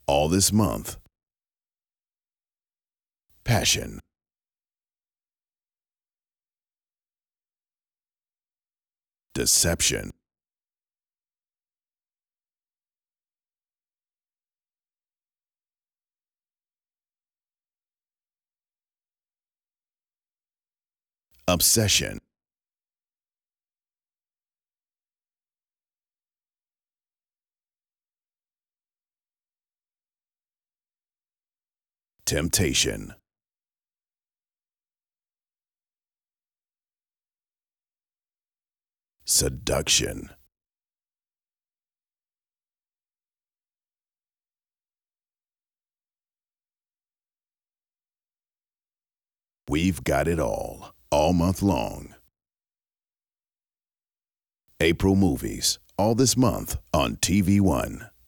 All this month. Passion. Deception. Obsession. Temptation. Seduction. We've got it all month long. April Movies, all this month on TV One.